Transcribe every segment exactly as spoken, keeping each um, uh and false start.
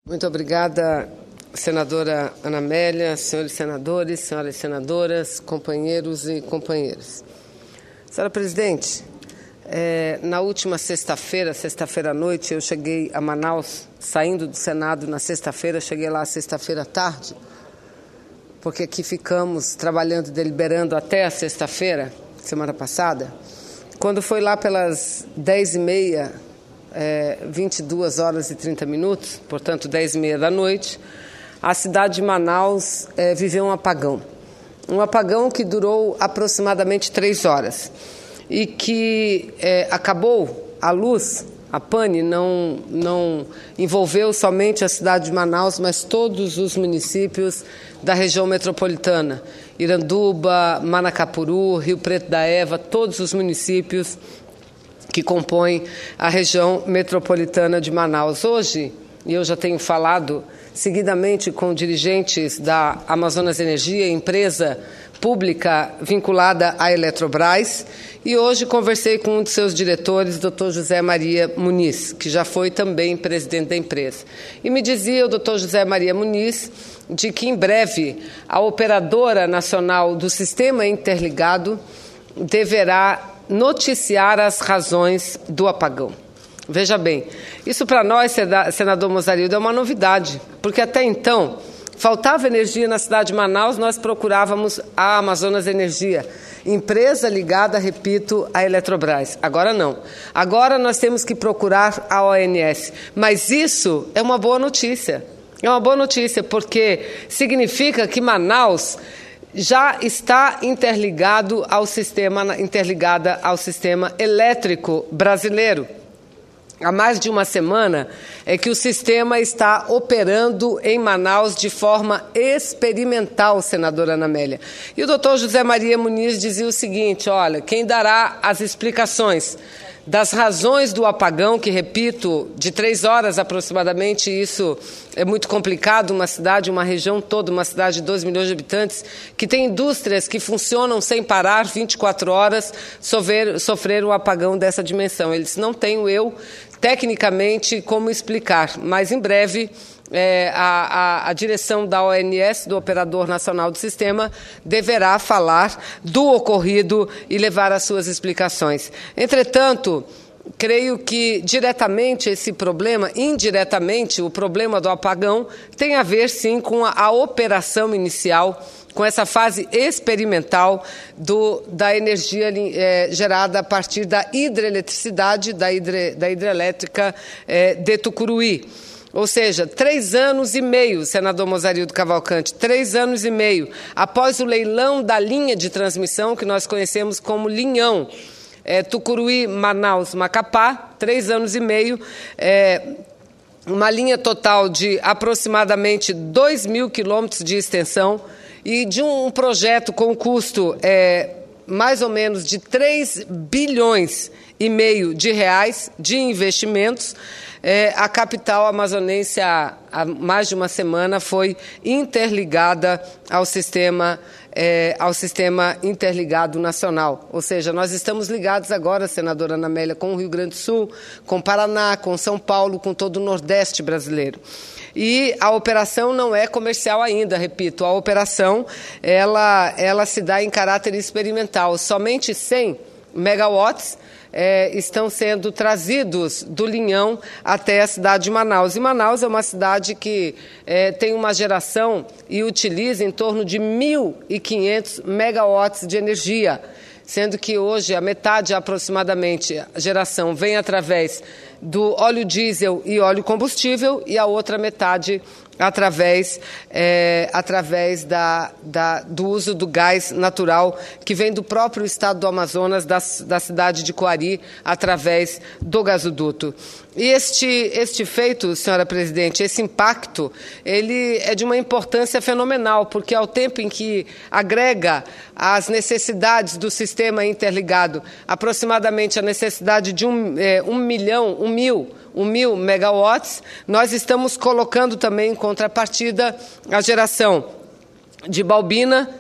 Muito obrigada, senadora Ana Amélia, senhores senadores, senhoras senadoras, companheiros e companheiras. Senhora presidente, é, na última sexta-feira, sexta-feira à noite, eu cheguei a Manaus, saindo do Senado na sexta-feira, cheguei lá sexta-feira à tarde, porque aqui ficamos trabalhando, deliberando até a sexta-feira, semana passada. Quando foi lá pelas dez e meia, é, vinte e duas horas e trinta minutos, portanto dez e meia da noite, a cidade de Manaus é, viveu um apagão. Um apagão que durou aproximadamente três horas e que é, acabou a luz, a pane, não, não envolveu somente a cidade de Manaus, mas todos os municípios da região metropolitana. Iranduba, Manacapuru, Rio Preto da Eva, todos os municípios que compõem a região metropolitana de Manaus. Hoje, e eu já tenho falado seguidamente com dirigentes da Amazonas Energia, empresa pública vinculada à Eletrobras, e hoje conversei com um de seus diretores, doutor José Maria Muniz, que já foi também presidente da empresa. E me dizia o doutor José Maria Muniz de que em breve a operadora nacional do Sistema Interligado deverá noticiar as razões do apagão. Veja bem, isso para nós, senador Mozarildo, é uma novidade, porque até então faltava energia na cidade de Manaus, nós procurávamos a Amazonas Energia, empresa ligada, repito, à Eletrobras. Agora não. Agora nós temos que procurar a O N S. Mas isso é uma boa notícia. É uma boa notícia, porque significa que Manaus já está interligado ao sistema, interligada ao sistema elétrico brasileiro. Há mais de uma semana é que o sistema está operando em Manaus de forma experimental, senadora Ana Amélia. E o doutor José Maria Muniz dizia o seguinte, olha, quem dará as explicações das razões do apagão, que, repito, de três horas aproximadamente, isso é muito complicado, uma cidade, uma região toda, uma cidade de dois milhões de habitantes, que tem indústrias que funcionam sem parar vinte e quatro horas, sofrer, sofrer um apagão dessa dimensão. Ele disse, não tenho eu, tecnicamente, como explicar, mas em breve É, a, a, a direção da O N S, do Operador Nacional do Sistema, deverá falar do ocorrido e levar as suas explicações. Entretanto, creio que diretamente esse problema, indiretamente, o problema do apagão, tem a ver, sim, com a, a operação inicial, com essa fase experimental do, da energia é, gerada a partir da hidroeletricidade, da, hidre, da hidrelétrica é, de Tucuruí. Ou seja, três anos e meio, senador Mozarildo Cavalcante, três anos e meio, após o leilão da linha de transmissão, que nós conhecemos como linhão, é, Tucuruí, Manaus, Macapá, três anos e meio, é, uma linha total de aproximadamente dois mil quilômetros de extensão e de um projeto com custo é, mais ou menos de três bilhões e meio de reais de investimentos. É, a capital amazonense, há, há mais de uma semana, foi interligada ao sistema, é, ao sistema interligado nacional. Ou seja, nós estamos ligados agora, senadora Ana Amélia, com o Rio Grande do Sul, com o Paraná, com São Paulo, com todo o Nordeste brasileiro. E a operação não é comercial ainda, repito, a operação ela, ela se dá em caráter experimental. Somente cem megawatts É, estão sendo trazidos do Linhão até a cidade de Manaus. E Manaus é uma cidade que é, tem uma geração e utiliza em torno de mil e quinhentos megawatts de energia, sendo que hoje a metade aproximadamente a geração vem através do óleo diesel e óleo combustível e a outra metade através, é, através da, da, do uso do gás natural que vem do próprio estado do Amazonas, da, da cidade de Coari, através do gasoduto. E este, este feito, senhora presidente, esse impacto, ele é de uma importância fenomenal, porque ao tempo em que agrega as necessidades do sistema interligado, aproximadamente a necessidade de um, é, um milhão, um mil, um mil megawatts, nós estamos colocando também em contrapartida a geração de Balbina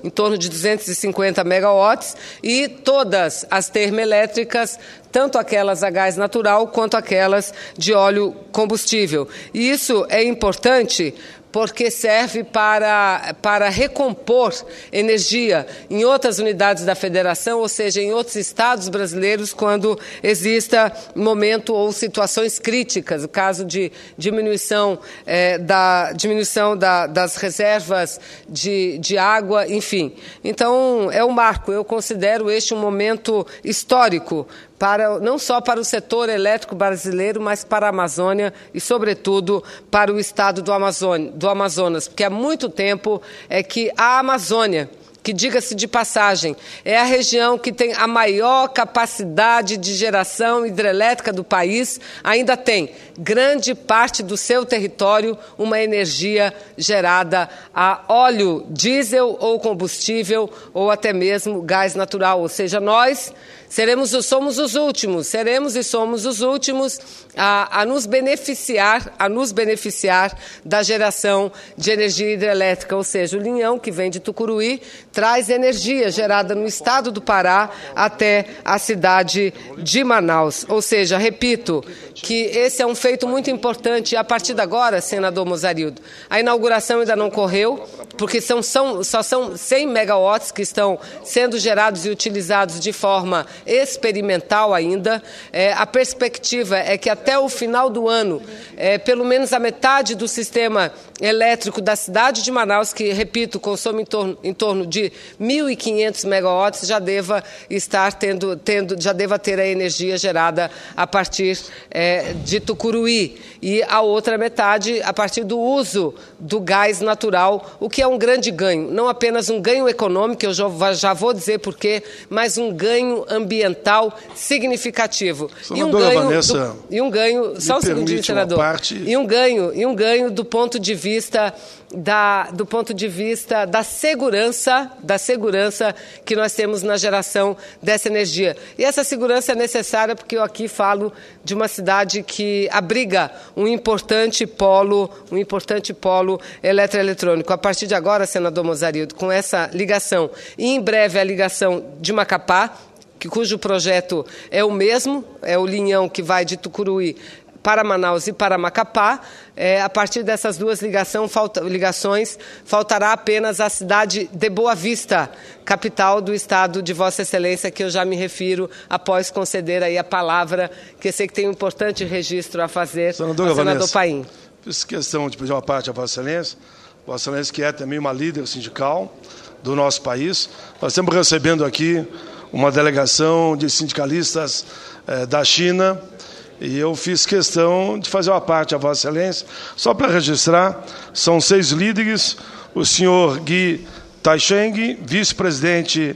em torno de duzentos e cinquenta megawatts, e todas as termoelétricas, tanto aquelas a gás natural quanto aquelas de óleo combustível. E isso é importante porque serve para, para recompor energia em outras unidades da federação, ou seja, em outros estados brasileiros, quando exista momento ou situações críticas, o caso de diminuição, é, da, diminuição da, das reservas de, de água, enfim. Então, é um marco. Eu considero este um momento histórico, para, não só para o setor elétrico brasileiro, mas para a Amazônia e, sobretudo, para o estado do, Amazônia, do Amazonas, porque há muito tempo é que a Amazônia, que, diga-se de passagem, é a região que tem a maior capacidade de geração hidrelétrica do país, ainda tem grande parte do seu território uma energia gerada a óleo, diesel ou combustível, ou até mesmo gás natural. Ou seja, nós seremos, somos os últimos, seremos e somos os últimos a, a nos beneficiar, a nos beneficiar da geração de energia hidrelétrica, ou seja, o Linhão, que vem de Tucuruí, traz energia gerada no estado do Pará até a cidade de Manaus. Ou seja, repito, que esse é um feito muito importante. E a partir de agora, senador Mozarildo, a inauguração ainda não correu, porque são, são, só são cem megawatts que estão sendo gerados e utilizados de forma experimental ainda. É, a perspectiva é que até o final do ano, é, pelo menos a metade do sistema elétrico da cidade de Manaus, que, repito, consome em torno, em torno de mil e quinhentos megawatts, já deva estar tendo, tendo, já deva ter a energia gerada a partir é, de Tucuruí. E a outra metade a partir do uso do gás natural, o que é um grande ganho. Não apenas um ganho econômico, eu já, já vou dizer por quê, mas um ganho ambiental significativo. E um ganho, Vanessa, do, e um ganho, só um segundinho, senador. Parte... E um ganho, e um ganho do ponto de vista da, do ponto de vista da segurança, da segurança que nós temos na geração dessa energia. E essa segurança é necessária porque eu aqui falo de uma cidade que abriga um importante polo, um importante polo eletroeletrônico. A partir de agora, senador Mozarildo, com essa ligação, e em breve a ligação de Macapá, que, cujo projeto é o mesmo, é o linhão que vai de Tucuruí para Manaus e para Macapá. É, a partir dessas duas ligação, falta, ligações, faltará apenas a cidade de Boa Vista, capital do estado de Vossa Excelência, que eu já me refiro após conceder aí a palavra, que eu sei que tem um importante registro a fazer, Senadora ao senador Vanessa, Paim. Fiz questão de pedir uma parte a Vossa Excelência, Vossa Excelência que é também uma líder sindical do nosso país. Nós estamos recebendo aqui uma delegação de sindicalistas eh, da China, e eu fiz questão de fazer uma parte a Vossa Excelência, só para registrar, são seis líderes, o senhor Gui Taisheng, vice-presidente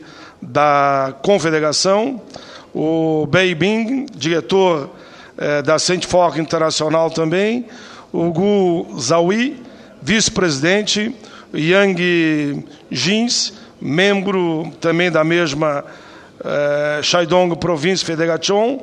da Confederação, o Bei Bing, diretor eh, da Centfor Internacional também, o Gu Zawi, vice-presidente, Yang Jins, membro também da mesma eh, Shandong Província Federation,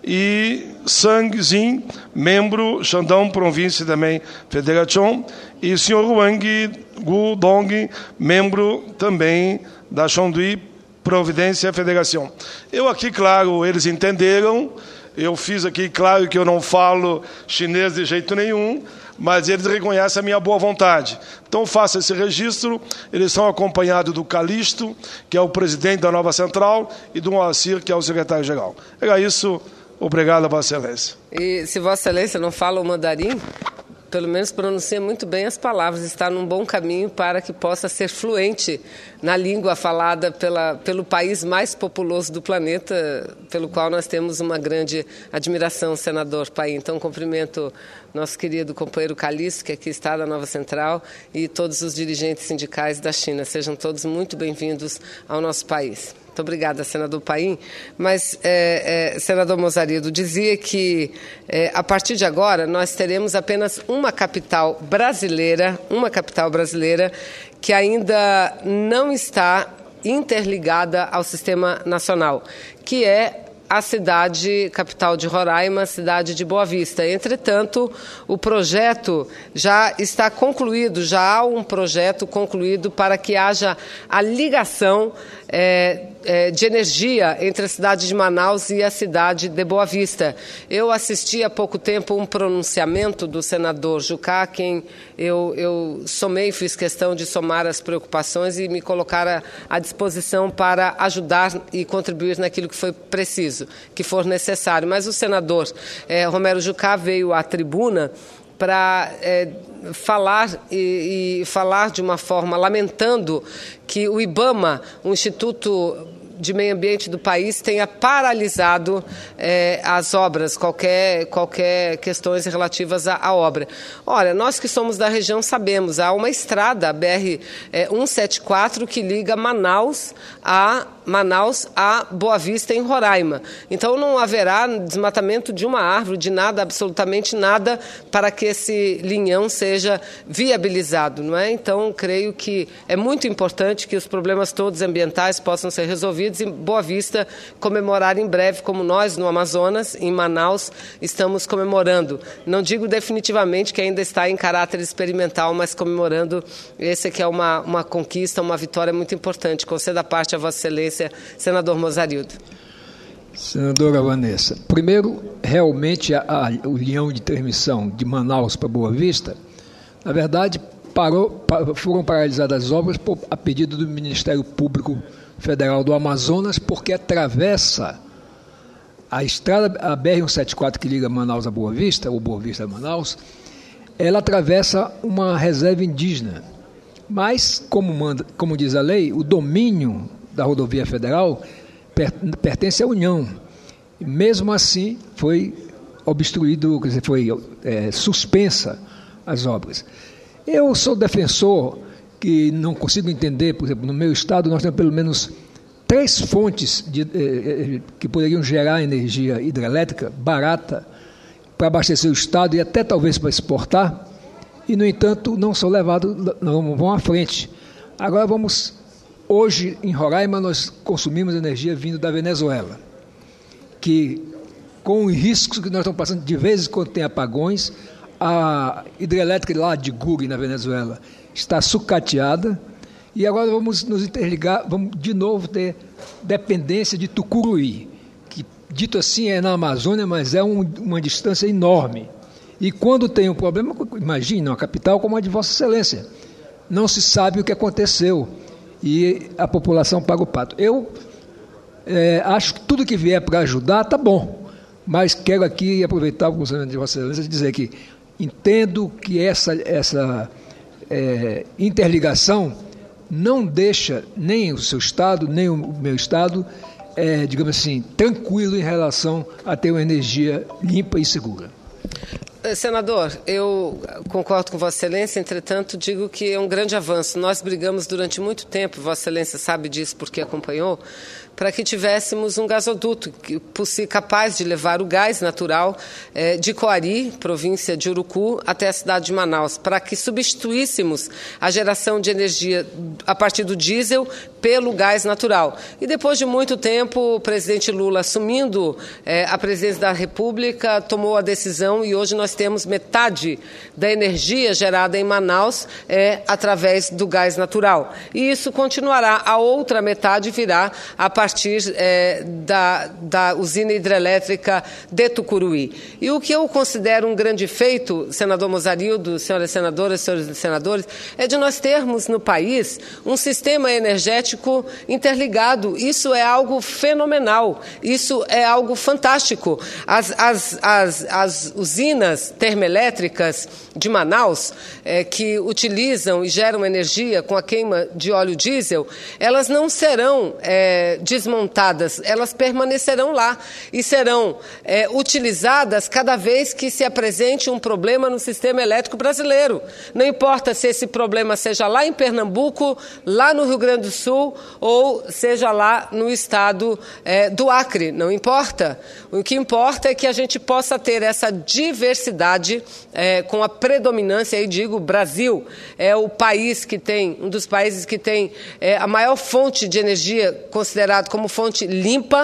e Sang Zin, membro Shandong Província também Federation, e o senhor Wang Gudong, membro também da Shandong Província Federação. Eu aqui, claro, eles entenderam, eu fiz aqui, claro, que eu não falo chinês de jeito nenhum, mas eles reconhecem a minha boa vontade. Então, faça esse registro. Eles são acompanhados do Calixto, que é o presidente da nova central, e do Moacir, que é o secretário-geral. Era isso. Obrigado, Vossa Excelência. E se Vossa Excelência não fala o mandarim, pelo menos pronuncia muito bem as palavras, está num bom caminho para que possa ser fluente na língua falada pela, pelo país mais populoso do planeta, pelo qual nós temos uma grande admiração, senador Paim. Então, cumprimento nosso querido companheiro Calixto, que aqui está da Nova Central, e todos os dirigentes sindicais da China. Sejam todos muito bem-vindos ao nosso país. Muito obrigada, senador Paim. Mas, é, é, senador Mozarildo, dizia que, é, a partir de agora, nós teremos apenas uma capital brasileira, uma capital brasileira que ainda não está interligada ao sistema nacional, que é a cidade capital de Roraima, a cidade de Boa Vista. Entretanto, o projeto já está concluído, já há um projeto concluído para que haja a ligação é, é, de energia entre a cidade de Manaus e a cidade de Boa Vista. Eu assisti há pouco tempo um pronunciamento do senador Jucá, quem eu, eu somei, fiz questão de somar as preocupações e me colocar à, à disposição para ajudar e contribuir naquilo que foi preciso, que for necessário. Mas o senador é, Romero Jucá veio à tribuna para é, falar e, e falar de uma forma lamentando que o IBAMA, o Instituto de Meio Ambiente do país, tenha paralisado eh, as obras, qualquer, qualquer questões relativas à, à obra. Olha, nós que somos da região sabemos, há uma estrada, a B R cento e setenta e quatro, que liga Manaus a Manaus a Boa Vista, em Roraima. Então, não haverá desmatamento de uma árvore, de nada, absolutamente nada, para que esse linhão seja viabilizado, não é? Então, creio que é muito importante que os problemas todos ambientais possam ser resolvidos e Boa Vista comemorar em breve, como nós no Amazonas, em Manaus, estamos comemorando. Não digo definitivamente que ainda está em caráter experimental, mas comemorando, esse aqui é uma, uma conquista, uma vitória muito importante. Concedo a parte a Vossa Excelência, senador Mozarildo. Senadora Vanessa, primeiro, realmente a, a, o linhão de transmissão de Manaus para Boa Vista, na verdade, parou, pa, foram paralisadas as obras por, a pedido do Ministério Público Federal do Amazonas, porque atravessa a estrada, a B R cento e setenta e quatro que liga Manaus a Boa Vista, ou Boa Vista a Manaus, ela atravessa uma reserva indígena. Mas, como, manda, como diz a lei, o domínio da rodovia federal pertence à União. Mesmo assim, foi obstruído, quer dizer, foi é, suspensa as obras. Eu sou defensor que não consigo entender, por exemplo, no meu estado nós temos pelo menos três fontes de, eh, que poderiam gerar energia hidrelétrica barata para abastecer o estado e até talvez para exportar, e, no entanto, não são levados, não vão à frente. Agora vamos... Hoje, em Roraima, nós consumimos energia vindo da Venezuela, que, com os riscos que nós estamos passando, de vez em quando tem apagões, a hidrelétrica lá de Guri, na Venezuela, está sucateada, e agora vamos nos interligar, vamos de novo ter dependência de Tucuruí, que, dito assim, é na Amazônia, mas é um, uma distância enorme. E quando tem um problema, imagine, uma capital como a de Vossa Excelência, não se sabe o que aconteceu, e a população paga o pato. Eu é, acho que tudo que vier para ajudar está bom, mas quero aqui aproveitar o funcionamento de Vossa Excelência e dizer que entendo que essa, essa é, interligação não deixa nem o seu estado, nem o meu estado, é, digamos assim, tranquilo em relação a ter uma energia limpa e segura. Senador, eu concordo com Vossa Excelência, entretanto, digo que é um grande avanço. Nós brigamos durante muito tempo, Vossa Excelência sabe disso porque acompanhou, para que tivéssemos um gasoduto capaz de levar o gás natural eh, de Coari, província de Urucu, até a cidade de Manaus, para que substituíssemos a geração de energia a partir do diesel pelo gás natural. E depois de muito tempo, o presidente Lula, assumindo eh, a presidência da República, tomou a decisão e hoje nós temos metade da energia gerada em Manaus eh, através do gás natural. E isso continuará. A outra metade virá a partir é, da, da usina hidrelétrica de Tucuruí. E o que eu considero um grande feito, senador Mozarildo, senhoras senadoras, senhores senadores, é de nós termos no país um sistema energético interligado. Isso é algo fenomenal, isso é algo fantástico. As, as, as, as usinas termoelétricas de Manaus, é, que utilizam e geram energia com a queima de óleo diesel, elas não serão é, desmontadas, elas permanecerão lá e serão é, utilizadas cada vez que se apresente um problema no sistema elétrico brasileiro. Não importa se esse problema seja lá em Pernambuco, lá no Rio Grande do Sul ou seja lá no estado é, do Acre, não importa. O que importa é que a gente possa ter essa diversidade é, com a predominância, aí digo, o Brasil é o país que tem, um dos países que tem é, a maior fonte de energia considerada como fonte limpa,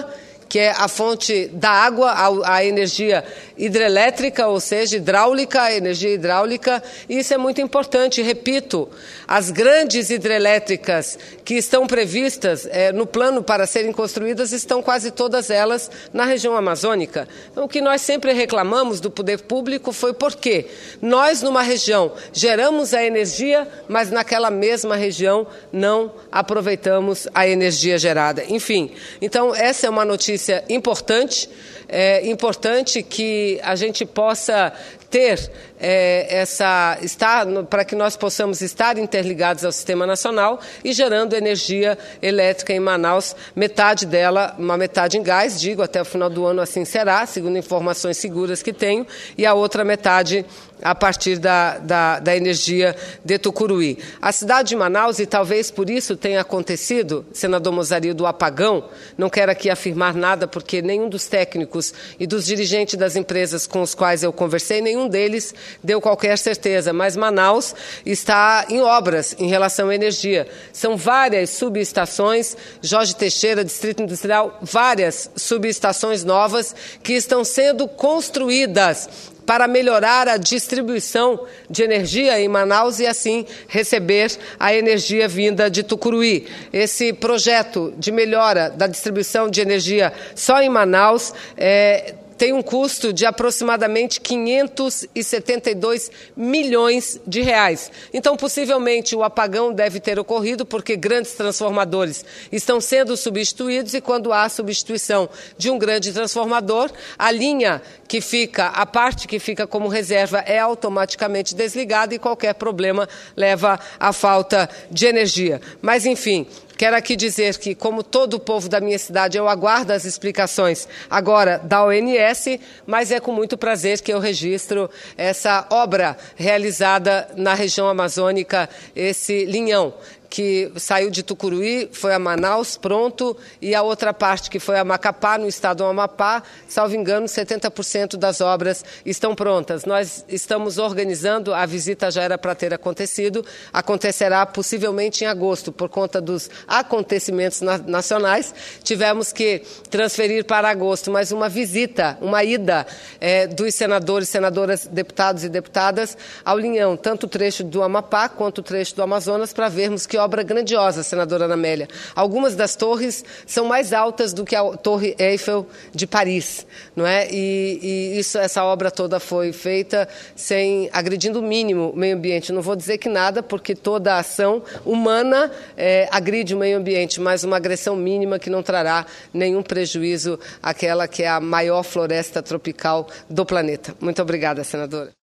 que é a fonte da água, a, a energia hidrelétrica, ou seja, hidráulica, a energia hidráulica, e isso é muito importante. Repito, as grandes hidrelétricas que estão previstas é, no plano para serem construídas estão quase todas elas na região amazônica. Então, o que nós sempre reclamamos do poder público foi porque nós, numa região, geramos a energia, mas naquela mesma região não aproveitamos a energia gerada. Enfim, então essa é uma notícia importante, é importante que a gente possa ter é, essa estar para que nós possamos estar interligados ao sistema nacional e gerando energia elétrica em Manaus, metade dela, uma metade em gás, digo, até o final do ano assim será, segundo informações seguras que tenho, e a outra metade a partir da, da, da energia de Tucuruí. A cidade de Manaus, e talvez por isso tenha acontecido, senador Mozarildo, o apagão, não quero aqui afirmar nada, porque nenhum dos técnicos e dos dirigentes das empresas com os quais eu conversei, nenhum deles deu qualquer certeza, mas Manaus está em obras em relação à energia. São várias subestações, Jorge Teixeira, Distrito Industrial, várias subestações novas que estão sendo construídas para melhorar a distribuição de energia em Manaus e, assim, receber a energia vinda de Tucuruí. Esse projeto de melhora da distribuição de energia só em Manaus é, tem um custo de aproximadamente quinhentos e setenta e dois milhões de reais. Então, possivelmente, o apagão deve ter ocorrido porque grandes transformadores estão sendo substituídos e, quando há substituição de um grande transformador, a linha que fica, a parte que fica como reserva é automaticamente desligada e qualquer problema leva à falta de energia. Mas, enfim, quero aqui dizer que, como todo o povo da minha cidade, eu aguardo as explicações agora da O N S, mas é com muito prazer que eu registro essa obra realizada na região amazônica, esse linhão que saiu de Tucuruí, foi a Manaus, pronto, e a outra parte que foi a Macapá, no estado do Amapá, salvo engano, setenta por cento das obras estão prontas. Nós estamos organizando, a visita já era para ter acontecido, acontecerá possivelmente em agosto, por conta dos acontecimentos na nacionais, tivemos que transferir para agosto, mas uma visita, uma ida é, dos senadores, senadoras, deputados e deputadas ao linhão, tanto o trecho do Amapá quanto o trecho do Amazonas, para vermos que obra grandiosa, senadora Ana Amélia. Algumas das torres são mais altas do que a Torre Eiffel de Paris, não é? E, e isso, essa obra toda foi feita sem agredindo o mínimo o meio ambiente. Não vou dizer que nada, porque toda a ação humana é, agride o meio ambiente, mas uma agressão mínima que não trará nenhum prejuízo àquela que é a maior floresta tropical do planeta. Muito obrigada, senadora.